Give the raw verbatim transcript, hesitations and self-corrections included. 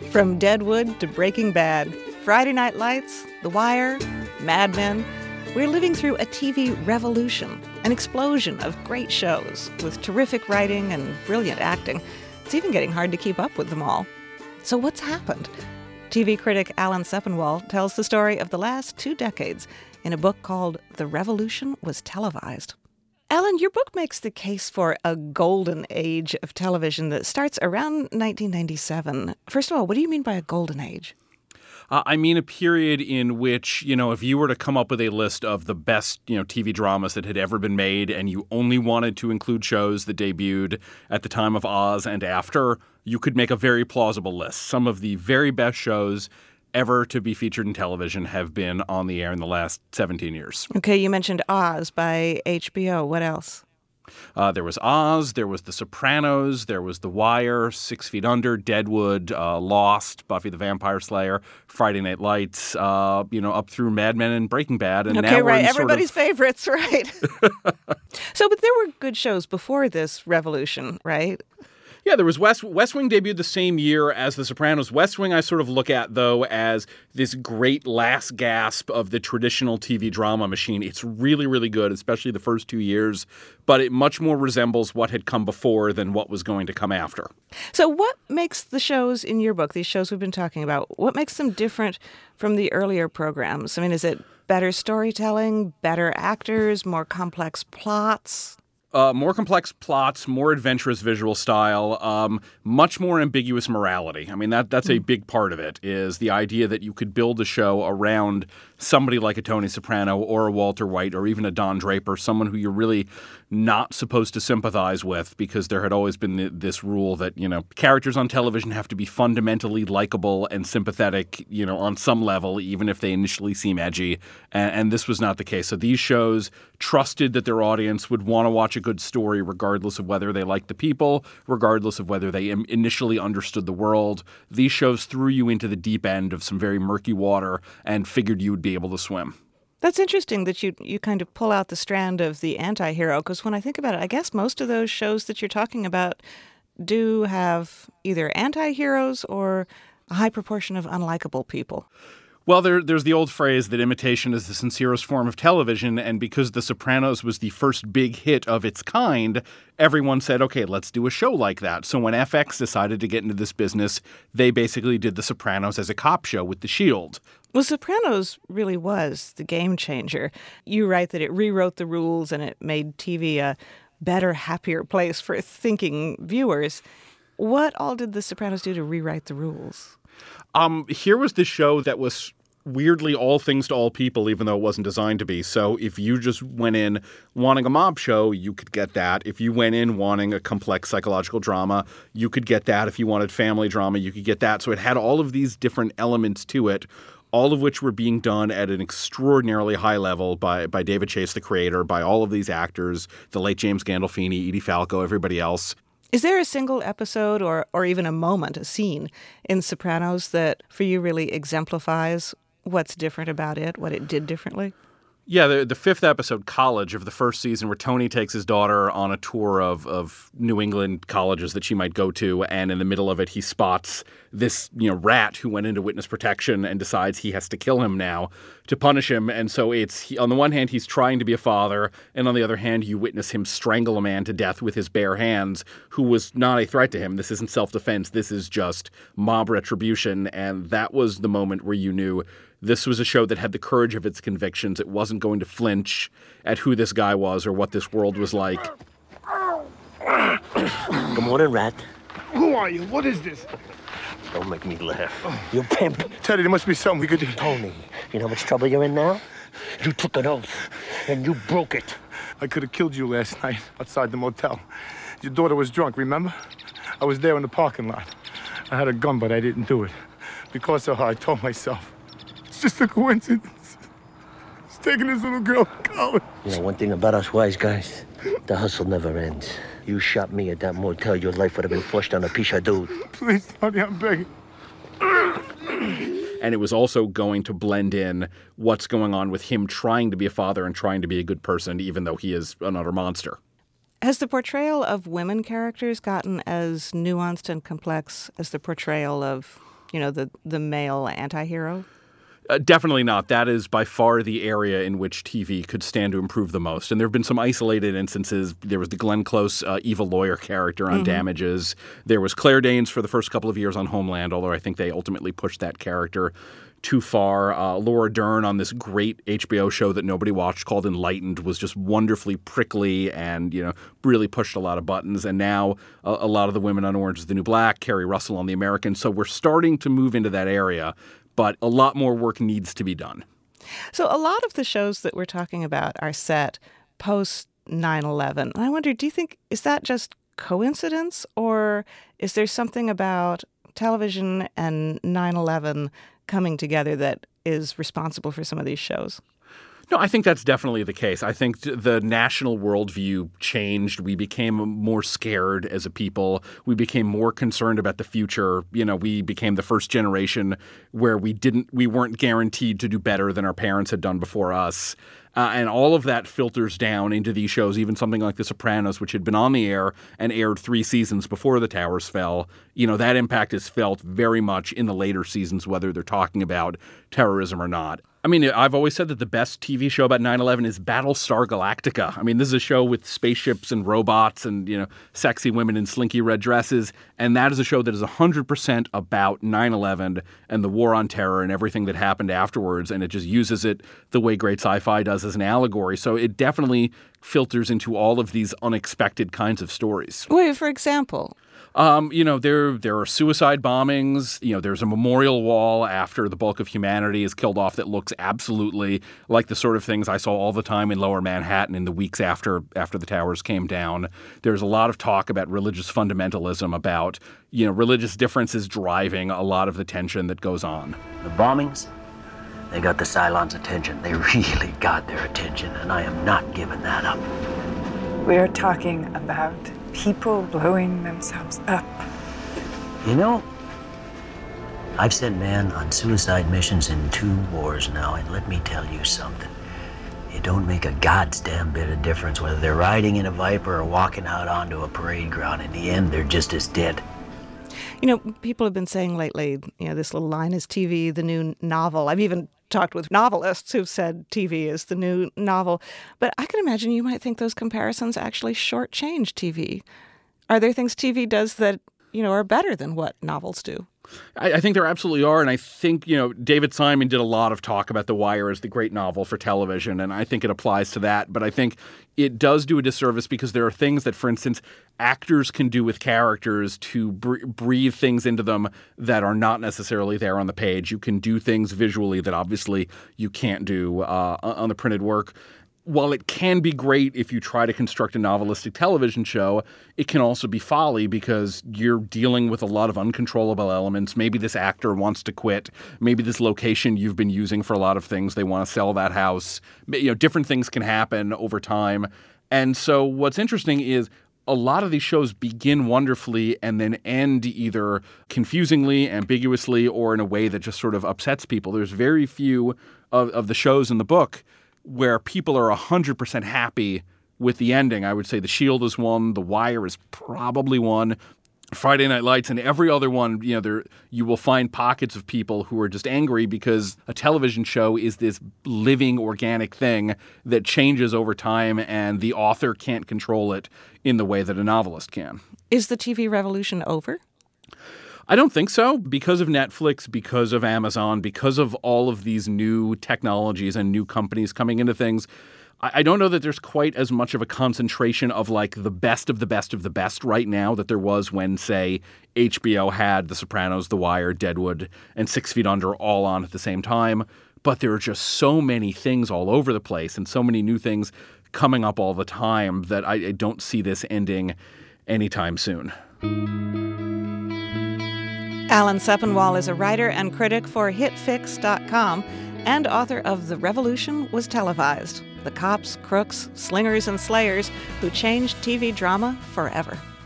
From Deadwood to Breaking Bad, Friday Night Lights, The Wire, Mad Men, we're living through a T V revolution, an explosion of great shows with terrific writing and brilliant acting. It's even getting hard to keep up with them all. So what's happened? T V critic Alan Sepinwall tells the story of the last two decades in a book called The Revolution Was Televised. Alan, your book makes the case for a golden age of television that starts around nineteen ninety-seven. First of all, what do you mean by a golden age? Uh, I mean a period in which, you know, if you were to come up with a list of the best, you know, T V dramas that had ever been made and you only wanted to include shows that debuted at the time of Oz and after, you could make a very plausible list. Some of the very best shows ever to be featured in television have been on the air in the last seventeen years. Okay, you mentioned Oz by H B O. What else? Uh, there was Oz, there was The Sopranos, there was The Wire, Six Feet Under, Deadwood, uh, Lost, Buffy the Vampire Slayer, Friday Night Lights, uh, you know, up through Mad Men and Breaking Bad. And okay, now we're right. in Everybody's sort of... favorites, right? So, but there were good shows before this revolution, right? Yeah, there was West West Wing debuted the same year as The Sopranos. West Wing I sort of look at, though, as this great last gasp of the traditional T V drama machine. It's really, really good, especially the first two years, but it much more resembles what had come before than what was going to come after. So what makes the shows in your book, these shows we've been talking about, what makes them different from the earlier programs? I mean, is it better storytelling, better actors, more complex plots? Uh, more complex plots, more adventurous visual style, um, much more ambiguous morality. I mean, that that's a big part of it, is the idea that you could build a show around somebody like a Tony Soprano or a Walter White or even a Don Draper, someone who you're really not supposed to sympathize with, because there had always been this rule that, you know, characters on television have to be fundamentally likable and sympathetic, you know, on some level, even if they initially seem edgy. And, and this was not the case. So these shows trusted that their audience would want to watch a good story regardless of whether they liked the people, regardless of whether they initially understood the world. These shows threw you into the deep end of some very murky water and figured you would be able to swim. That's interesting that you you kind of pull out the strand of the anti-hero, because when I think about it, I guess most of those shows that you're talking about do have either anti-heroes or a high proportion of unlikable people. Well, there, there's the old phrase that imitation is the sincerest form of television, and because The Sopranos was the first big hit of its kind, everyone said, okay, let's do a show like that. So when F X decided to get into this business, they basically did The Sopranos as a cop show with The Shield. Well, Sopranos really was the game changer. You write that it rewrote the rules and it made T V a better, happier place for thinking viewers. What all did The Sopranos do to rewrite the rules? Um, here was the show that was weirdly all things to all people, even though it wasn't designed to be. So if you just went in wanting a mob show, you could get that. If you went in wanting a complex psychological drama, you could get that. If you wanted family drama, you could get that. So it had all of these different elements to it, all of which were being done at an extraordinarily high level by, by David Chase, the creator, by all of these actors, the late James Gandolfini, Edie Falco, everybody else. Is there a single episode or, or even a moment, a scene in Sopranos that for you really exemplifies what's different about it, what it did differently? Yeah, the, the fifth episode, College, of the first season, where Tony takes his daughter on a tour of, of New England colleges that she might go to, and in the middle of it, he spots this, you know, rat who went into witness protection and decides he has to kill him now to punish him. And so it's, he, on the one hand, he's trying to be a father, and on the other hand, you witness him strangle a man to death with his bare hands who was not a threat to him. This isn't self-defense. This is just mob retribution, and that was the moment where you knew this was a show that had the courage of its convictions. It wasn't going to flinch at who this guy was or what this world was like. Good morning, Rat. Who are you? What is this? Don't make me laugh. You pimp. Teddy, there must be something we could do. Tony, you know how much trouble you're in now? You took an oath, and you broke it. I could have killed you last night outside the motel. Your daughter was drunk, remember? I was there in the parking lot. I had a gun, but I didn't do it. Because of her, I told myself, it's just a coincidence. It's taking this little girl to college. You know, one thing about us wise guys, the hustle never ends. You shot me at that motel, your life would have been flushed on a piece of dude. Please, Tony, I'm begging. And it was also going to blend in what's going on with him trying to be a father and trying to be a good person, even though he is an utter monster. Has the portrayal of women characters gotten as nuanced and complex as the portrayal of you know, the, the male anti-hero? Uh, definitely not. That is by far the area in which T V could stand to improve the most. And there have been some isolated instances. There was the Glenn Close uh, evil lawyer character on mm-hmm. Damages. There was Claire Danes for the first couple of years on Homeland, although I think they ultimately pushed that character too far. Uh, Laura Dern on this great H B O show that nobody watched called Enlightened was just wonderfully prickly and, you know, really pushed a lot of buttons. And now a, a lot of the women on Orange is the New Black, Kerry Russell on The American. So we're starting to move into that area. But a lot more work needs to be done. So a lot of the shows that we're talking about are set post nine eleven. And I wonder, do you think, is that just coincidence, or is there something about television and nine eleven coming together that is responsible for some of these shows? No, I think that's definitely the case. I think the national worldview changed. We became more scared as a people. We became more concerned about the future. You know, we became the first generation where we didn't, we weren't guaranteed to do better than our parents had done before us. Uh, and all of that filters down into these shows, even something like The Sopranos, which had been on the air and aired three seasons before the towers fell. You know, that impact is felt very much in the later seasons, whether they're talking about terrorism or not. I mean, I've always said that the best T V show about nine eleven is Battlestar Galactica. I mean, this is a show with spaceships and robots and, you know, sexy women in slinky red dresses. And that is a show that is one hundred percent about nine eleven and the war on terror and everything that happened afterwards. And it just uses it the way great sci-fi does as an allegory. So it definitely filters into all of these unexpected kinds of stories. Wait, for example? Um, you know, there there are suicide bombings. You know, there's a memorial wall after the bulk of humanity is killed off that looks absolutely like the sort of things I saw all the time in Lower Manhattan in the weeks after after the towers came down. There's a lot of talk about religious fundamentalism, about, you know, religious differences driving a lot of the tension that goes on. The bombings, they got the Cylons' attention. They really got their attention, and I am not giving that up. We're talking about people blowing themselves up. You know, I've sent men on suicide missions in two wars now, and let me tell you something. It don't make a God's damn bit of difference whether they're riding in a Viper or walking out onto a parade ground. In the end, they're just as dead. You know, people have been saying lately, you know, this little line is T V, the new novel. I've even talked with novelists who've said T V is the new novel. But I can imagine you might think those comparisons actually shortchange T V. Are there things T V does that, you know, are better than what novels do? I, I think there absolutely are. And I think, you know, David Simon did a lot of talk about The Wire as the great novel for television, and I think it applies to that. But I think it does do a disservice because there are things that, for instance, actors can do with characters to br- breathe things into them that are not necessarily there on the page. You can do things visually that obviously you can't do uh, on the printed work. While it can be great if you try to construct a novelistic television show, it can also be folly because you're dealing with a lot of uncontrollable elements. Maybe this actor wants to quit. Maybe this location you've been using for a lot of things, they want to sell that house. You know, different things can happen over time. And so what's interesting is a lot of these shows begin wonderfully and then end either confusingly, ambiguously, or in a way that just sort of upsets people. There's very few of, of the shows in the book where people are one hundred percent happy with the ending. I would say The Shield is one, The Wire is probably one, Friday Night Lights, and every other one, you know, there you will find pockets of people who are just angry because a television show is this living, organic thing that changes over time, and the author can't control it in the way that a novelist can. Is the T V revolution over? I don't think so. Because of Netflix, because of Amazon, because of all of these new technologies and new companies coming into things, I don't know that there's quite as much of a concentration of like the best of the best of the best right now that there was when, say, H B O had The Sopranos, The Wire, Deadwood, and Six Feet Under all on at the same time. But there are just so many things all over the place and so many new things coming up all the time that I, I don't see this ending anytime soon. Alan Sepinwall is a writer and critic for hit fix dot com and author of The Revolution Was Televised, the cops, crooks, slingers, and slayers who changed T V drama forever.